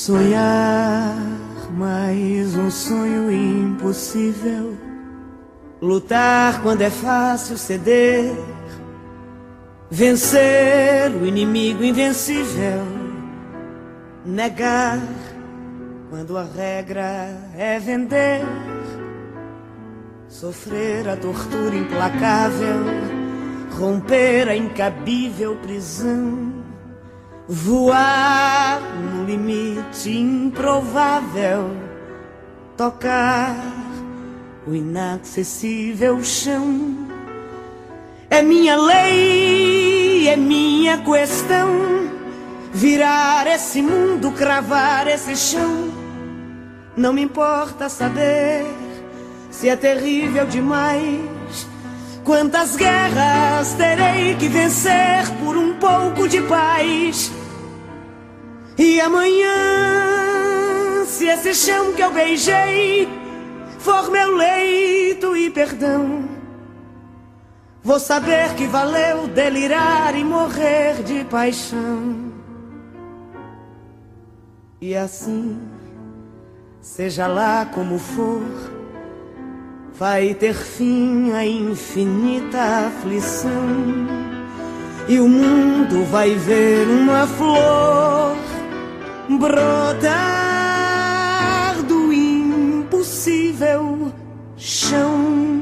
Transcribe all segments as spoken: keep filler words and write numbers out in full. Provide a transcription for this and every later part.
Sonhar mais um sonho impossível. Lutar quando é fácil ceder. Vencer o inimigo invencível. Negar quando a regra é vender. Sofrer a tortura implacável. Romper a incabível prisão. Voar no limite improvável. Tocar o inacessível chão. É minha lei, é minha questão. Virar esse mundo, cravar esse chão. Não me importa saber se é terrível demais. Quantas guerras terei que vencer por um pouco de paz? E amanhã, se esse chão que eu beijei for meu leito e perdão, vou saber que valeu delirar e morrer de paixão. E assim, seja lá como for, vai ter fim a infinita aflição. E o mundo vai ver uma flor brotar do impossível chão.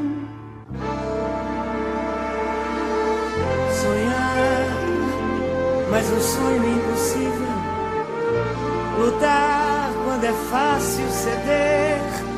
Sonhar, mas um sonho impossível. Lutar quando é fácil ceder.